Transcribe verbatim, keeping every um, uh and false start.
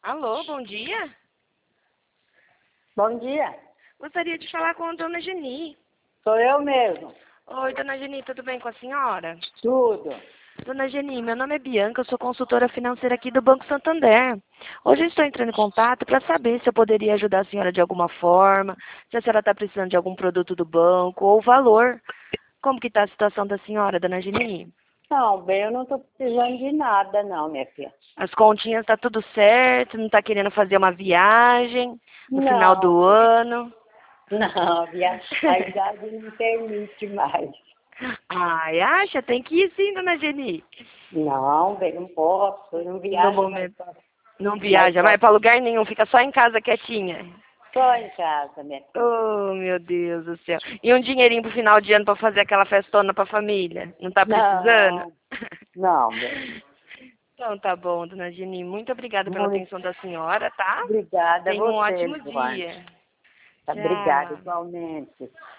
Alô, bom dia. Bom dia, Gostaria de falar com a dona Geni. sou eu mesmo. Oi, dona Geni, tudo bem com a senhora? Tudo. Dona Geni, meu nome é Bianca, eu sou consultora financeira aqui do Banco Santander. Hoje eu estou entrando em contato para saber se eu poderia ajudar a senhora de alguma forma, se a senhora está precisando de algum produto do banco ou o valor. Como que está a situação da senhora, dona Geni? Não, bem, eu não estou precisando de nada, não, minha filha. As continhas está tudo certo, não está querendo fazer uma viagem no final do Não, ano? não, minha, a idade não permite mais. Ai, acha? Tem que ir sim, dona Geni. Não, bem, não posso, eu não No viajo mais, momento. só- Não mais viaja, só, vai para lugar nenhum, fica só em casa quietinha. só em casa, minha filha. Oh, meu Deus do céu. E um dinheirinho pro final de ano para fazer aquela festona pra família? Não tá precisando? Não, não, bem. Então tá bom, dona Geni. Muito obrigada pela Muito atenção da senhora, tá? obrigada a Tenha um você, ótimo Joana. dia. Obrigada, Tchau. igualmente.